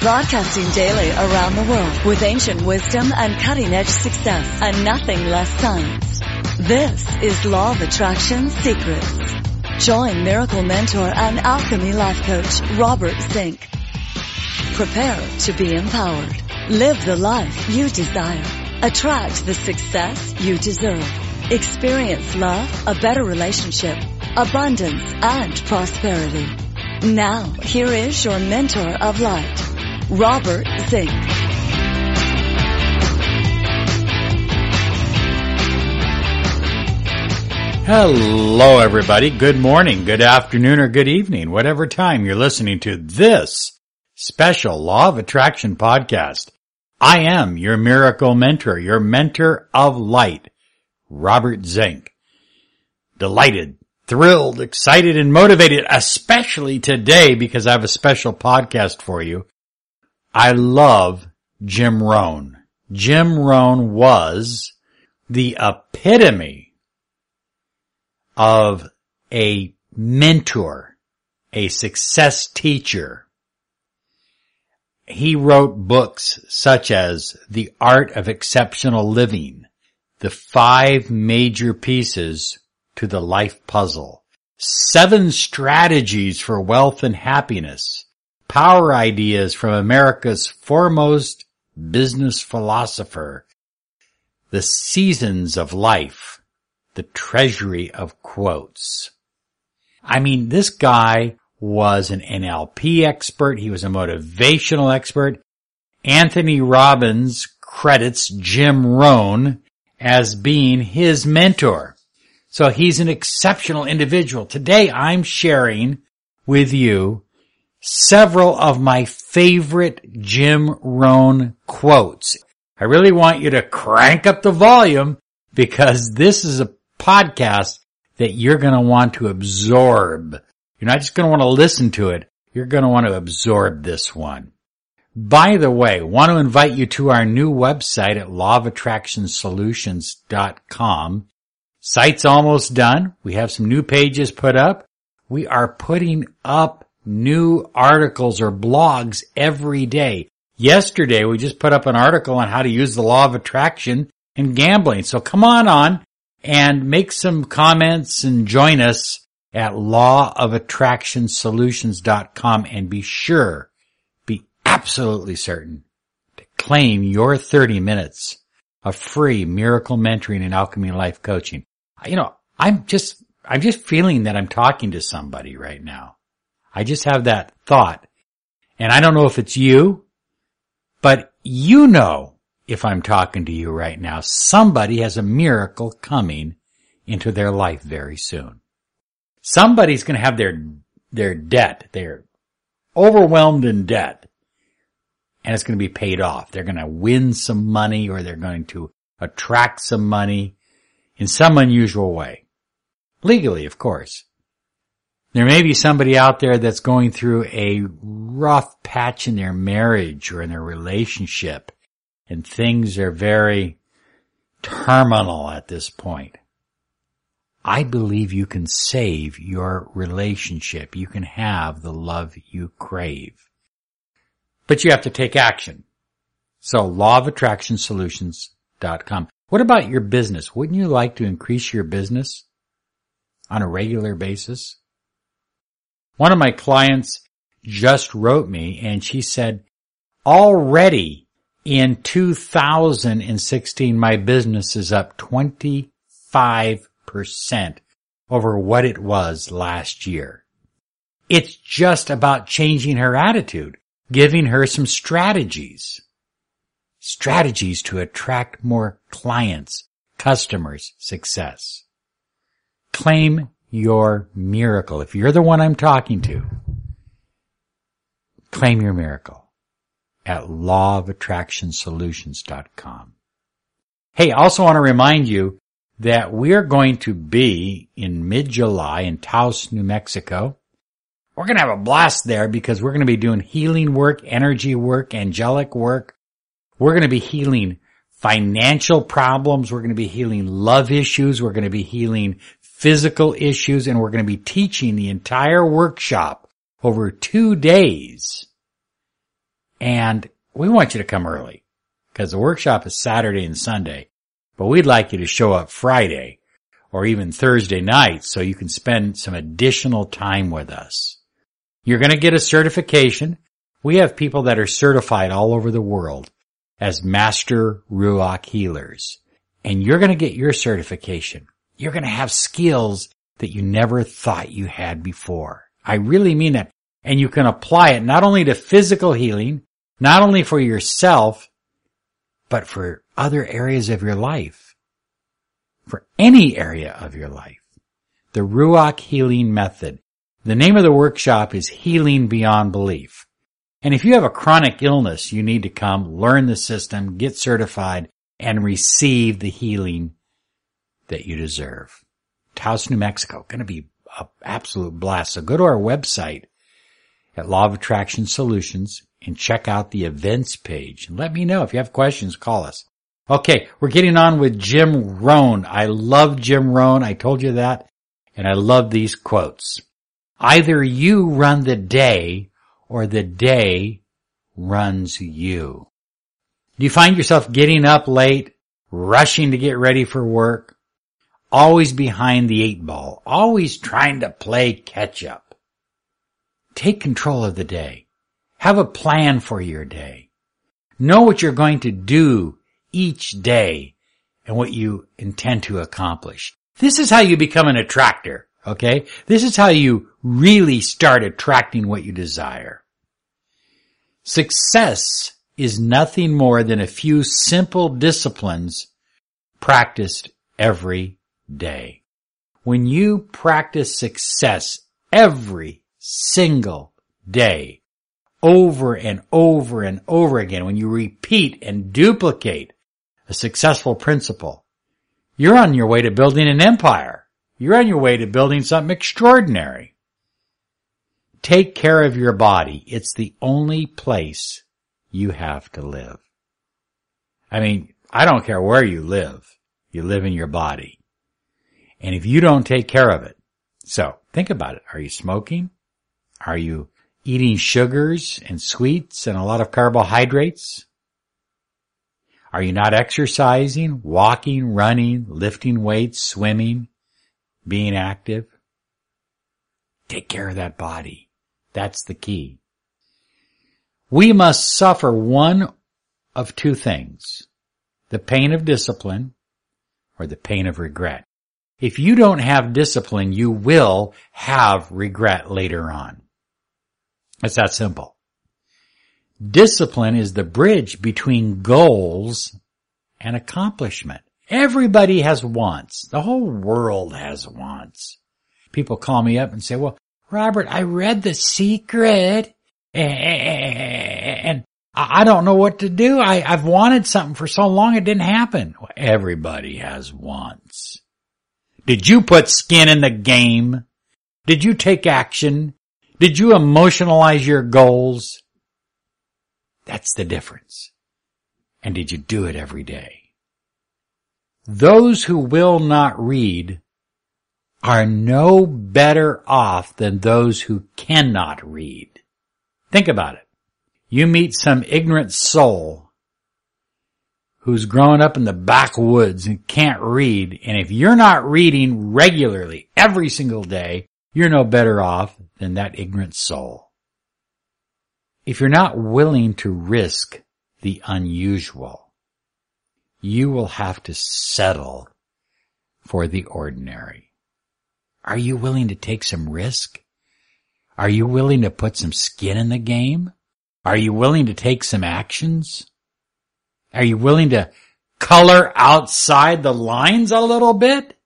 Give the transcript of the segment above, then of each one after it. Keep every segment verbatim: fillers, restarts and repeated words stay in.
Broadcasting daily around the world with ancient wisdom and cutting-edge success and nothing less science. This is Law of Attraction Secrets. Join Miracle Mentor and Alchemy Life Coach Robert Zink. Prepare to be empowered. Live the life you desire. Attract the success you deserve. Experience love, a better relationship, abundance, and prosperity. Now, here is your mentor of light, Robert Zink. Hello, everybody. Good morning, good afternoon, or good evening, whatever time you're listening to this special Law of Attraction podcast. I am your miracle mentor, your mentor of light, Robert Zink. Delighted, thrilled, excited, and motivated, especially today because I have a special podcast for you. I love Jim Rohn. Jim Rohn was the epitome of a mentor, a success teacher. He wrote books such as The Art of Exceptional Living, The Five Major Pieces to the Life Puzzle, Seven Strategies for Wealth and Happiness, Power Ideas from America's Foremost Business Philosopher, The Seasons of Life, The Treasury of Quotes. I mean, this guy was an N L P expert. He was a motivational expert. Anthony Robbins credits Jim Rohn as being his mentor. So he's an exceptional individual. Today I'm sharing with you several of my favorite Jim Rohn quotes. I really want you to crank up the volume because this is a podcast that you're going to want to absorb. You're not just going to want to listen to it. You're going to want to absorb this one. By the way, I want to invite you to our new website at law of attraction solutions dot com. Site's almost done. We have some new pages put up. We are putting up new articles or blogs every day. Yesterday, we just put up an article on how to use the law of attraction in gambling. So come on on and make some comments and join us at law of attraction solutions dot com, and be sure, be absolutely certain to claim your thirty minutes of free miracle mentoring and alchemy life coaching. You know, I'm just, I'm just feeling that I'm talking to somebody right now. I just have that thought. And I don't know if it's you, but you know if I'm talking to you right now, somebody has a miracle coming into their life very soon. Somebody's going to have their, their debt. They're overwhelmed in debt. And it's going to be paid off. They're going to win some money, or they're going to attract some money in some unusual way. Legally, of course. There may be somebody out there that's going through a rough patch in their marriage or in their relationship, and things are very terminal at this point. I believe you can save your relationship. You can have the love you crave. But you have to take action. So law of attraction solutions dot com. What about your business? Wouldn't you like to increase your business on a regular basis? One of my clients just wrote me and she said, already in two thousand sixteen, my business is up twenty-five percent over what it was last year. It's just about changing her attitude, giving her some strategies. Strategies to attract more clients, customers, success. Claim your miracle. If you're the one I'm talking to, claim your miracle at law of attraction solutions dot com. Hey, I also want to remind you that we're going to be in mid-July in Taos, New Mexico. We're going to have a blast there because we're going to be doing healing work, energy work, angelic work. We're going to be healing financial problems. We're going to be healing love issues. We're going to be healing physical issues. And we're going to be teaching the entire workshop over two days. And we want you to come early because the workshop is Saturday and Sunday, but we'd like you to show up Friday or even Thursday night so you can spend some additional time with us. You're going to get a certification. We have people that are certified all over the world as Master Ruach Healers. And you're going to get your certification. You're going to have skills that you never thought you had before. I really mean that. And you can apply it not only to physical healing, not only for yourself, but for other areas of your life. For any area of your life. The Ruach Healing Method. The name of the workshop is Healing Beyond Belief. And if you have a chronic illness, you need to come, learn the system, get certified, and receive the healing that you deserve. Taos, New Mexico. Going to be an absolute blast. So go to our website at Law of Attraction Solutions and check out the events page. And let me know if you have questions, call us. Okay, we're getting on with Jim Rohn. I love Jim Rohn. I told you that. And I love these quotes. Either you run the day or the day runs you. Do you find yourself getting up late, rushing to get ready for work, always behind the eight ball, always trying to play catch up? Take control of the day. Have a plan for your day. Know what you're going to do each day and what you intend to accomplish. This is how you become an attractor, okay? This is how you really start attracting what you desire. Success is nothing more than a few simple disciplines practiced every day. When you practice success every single day, over and over and over again, when you repeat and duplicate a successful principle, you're on your way to building an empire. You're on your way to building something extraordinary. Take care of your body. It's the only place you have to live. I mean, I don't care where you live. You live in your body. And if you don't take care of it, so think about it. Are you smoking? Are you eating sugars and sweets and a lot of carbohydrates? Are you not exercising, walking, running, lifting weights, swimming, being active? Take care of that body. That's the key. We must suffer one of two things, the pain of discipline or the pain of regret. If you don't have discipline, you will have regret later on. It's that simple. Discipline is the bridge between goals and accomplishment. Everybody has wants. The whole world has wants. People call me up and say, well, Robert, I read The Secret and I don't know what to do. I, I've wanted something for so long it didn't happen. Well, everybody has wants. Did you put skin in the game? Did you take action? Did you emotionalize your goals? That's the difference. And did you do it every day? Those who will not read are no better off than those who cannot read. Think about it. You meet some ignorant soul who's growing up in the backwoods and can't read, and if you're not reading regularly every single day, you're no better off than that ignorant soul. If you're not willing to risk the unusual, you will have to settle for the ordinary. Are you willing to take some risk? Are you willing to put some skin in the game? Are you willing to take some actions? Are you willing to color outside the lines a little bit?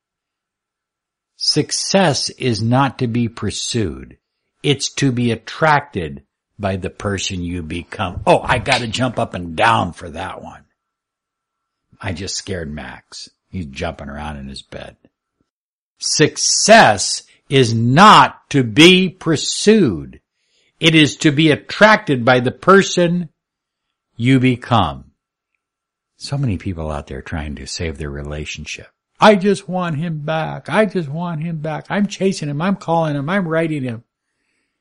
Success is not to be pursued. It's to be attracted by the person you become. Oh, I gotta jump up and down for that one. I just scared Max. He's jumping around in his bed. Success is not to be pursued. It is to be attracted by the person you become. So many people out there trying to save their relationship. I just want him back. I just want him back. I'm chasing him. I'm calling him. I'm writing him.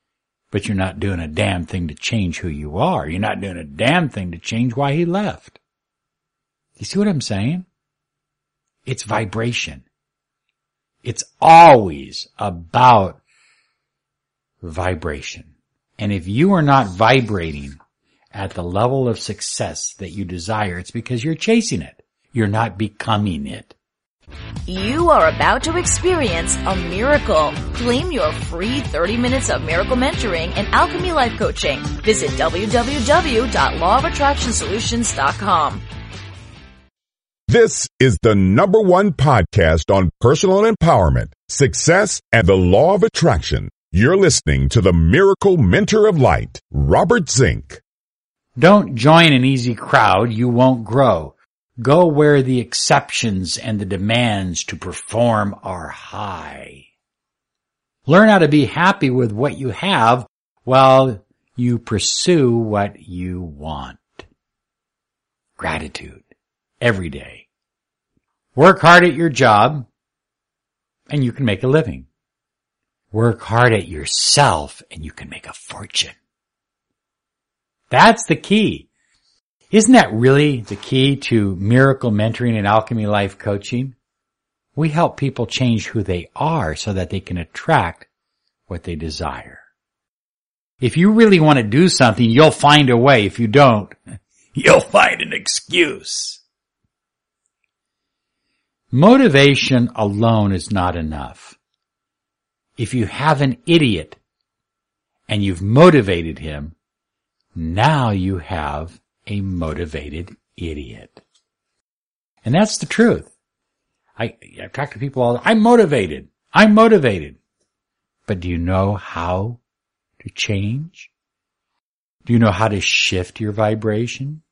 but you're not doing a damn thing to change who you are. You're not doing a damn thing to change why he left. You see what I'm saying? It's vibration. It's always about vibration. And if you are not vibrating at the level of success that you desire, it's because you're chasing it. You're not becoming it. You are about to experience a miracle. Claim your free thirty minutes of miracle mentoring and alchemy life coaching. Visit w w w dot law of attraction solutions dot com. This is the number one podcast on personal empowerment, success, and the law of attraction. You're listening to the Miracle Mentor of Light, Robert Zink. Don't join an easy crowd. You won't grow. Go where the exceptions and the demands to perform are high. Learn how to be happy with what you have while you pursue what you want. Gratitude every day. Work hard at your job and you can make a living. Work hard at yourself and you can make a fortune. That's the key. Isn't that really the key to miracle mentoring and alchemy life coaching? We help people change who they are so that they can attract what they desire. If you really want to do something, you'll find a way. If you don't, you'll find an excuse. Motivation alone is not enough. If you have an idiot and you've motivated him, now you have a motivated idiot. And that's the truth. I, I talk to people all the time. I'm motivated. I'm motivated. But do you know how to change? Do you know how to shift your vibration?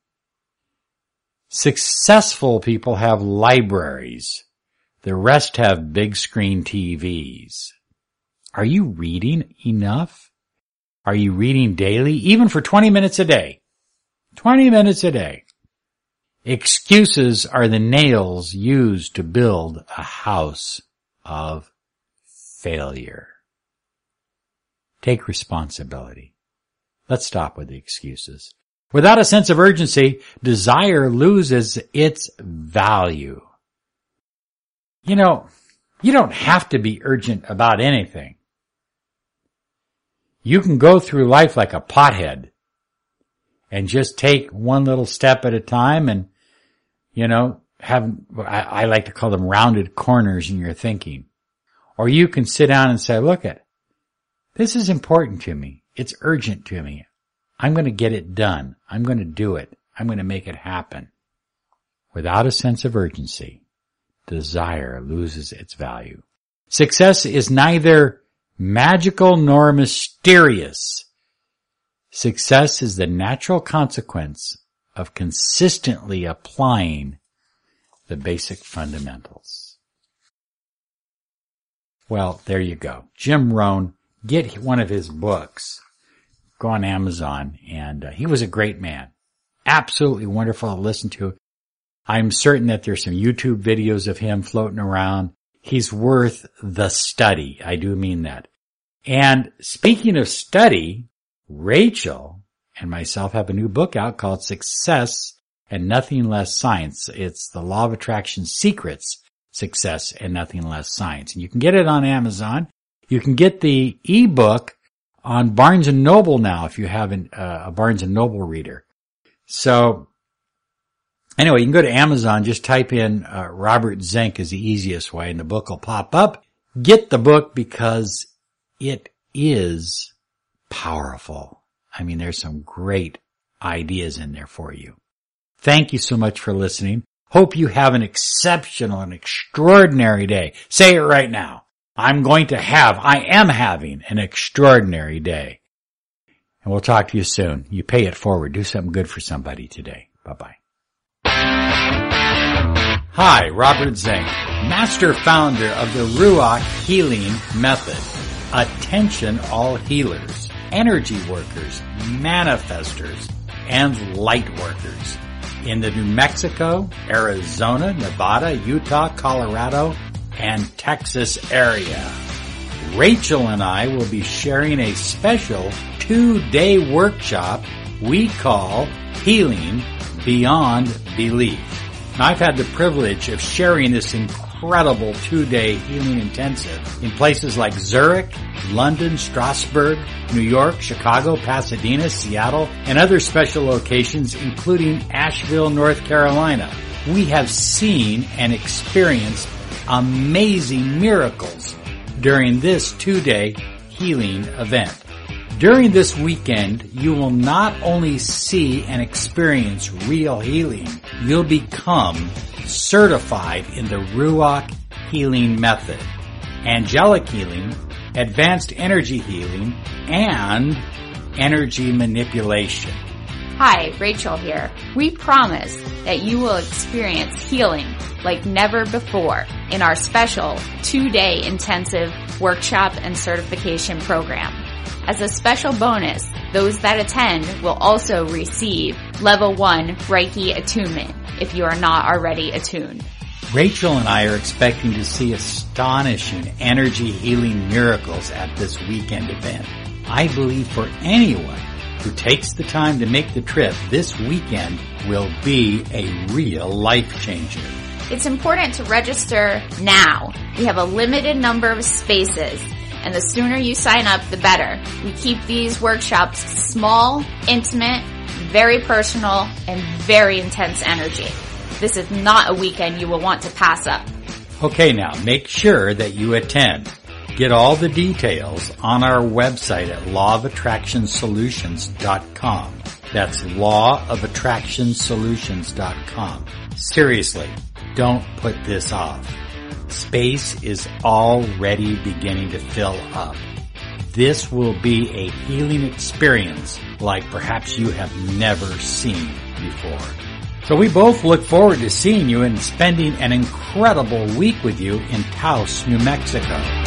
Successful people have libraries. The rest have big screen T Vs. Are you reading enough? Are you reading daily? Even for twenty minutes a day. twenty minutes a day. Excuses are the nails used to build a house of failure. Take responsibility. Let's stop with the excuses. Without a sense of urgency, desire loses its value. You know, you don't have to be urgent about anything. You can go through life like a pothead and just take one little step at a time and, you know, have, I, I like to call them rounded corners in your thinking. Or you can sit down and say, look at, this is important to me. It's urgent to me. I'm going to get it done. I'm going to do it. I'm going to make it happen. Without a sense of urgency, desire loses its value. Success is neither magical nor mysterious. Success is the natural consequence of consistently applying the basic fundamentals. Well, there you go. Jim Rohn, get one of his books. Go on Amazon, and uh, he was a great man. Absolutely wonderful to listen to. I'm certain that there's some YouTube videos of him floating around. He's worth the study. I do mean that. And speaking of study, Rachel and myself have a new book out called Success and Nothing Less Science. It's the Law of Attraction Secrets, Success and Nothing Less Science. And you can get it on Amazon. You can get the ebook on Barnes and Noble now if you have an, uh, a Barnes and Noble reader. So anyway, you can go to Amazon, just type in uh, Robert Zink is the easiest way and the book will pop up. Get the book because it is powerful. I mean, there's some great ideas in there for you. Thank you so much for listening. Hope you have an exceptional and extraordinary day. Say it right now. I'm going to have, I am having an extraordinary day. And we'll talk to you soon. You pay it forward. Do something good for somebody today. Bye-bye. Hi, Robert Zink, master founder of the Ruach Healing Method. Attention all healers, energy workers, manifestors, and light workers in the New Mexico, Arizona, Nevada, Utah, Colorado, and Texas area. Rachel and I will be sharing a special two-day workshop we call Healing Beyond Belief. Now, I've had the privilege of sharing this incredible two-day healing intensive in places like Zurich, London, Strasbourg, New York, Chicago, Pasadena, Seattle, and other special locations, including Asheville, North Carolina. We have seen and experienced amazing miracles during this two-day healing event. During this weekend, you will not only see and experience real healing, you'll become certified in the Ruach healing method, angelic healing, advanced energy healing, and energy manipulation. Hi, Rachel here. We promise that you will experience healing like never before in our special two-day intensive workshop and certification program. As a special bonus, those that attend will also receive level one Reiki attunement if you are not already attuned. Rachel and I are expecting to see astonishing energy healing miracles at this weekend event. I believe for anyone who takes the time to make the trip, this weekend will be a real life changer. It's important to register now. We have a limited number of spaces, and the sooner you sign up, the better. We keep these workshops small, intimate, very personal, and very intense energy. This is not a weekend you will want to pass up. Okay, now make sure that you attend. Get all the details on our website at law of attraction solutions dot com. That's law of attraction solutions dot com. Seriously, don't put this off. Space is already beginning to fill up. This will be a healing experience like perhaps you have never seen before. So we both look forward to seeing you and spending an incredible week with you in Taos, New Mexico.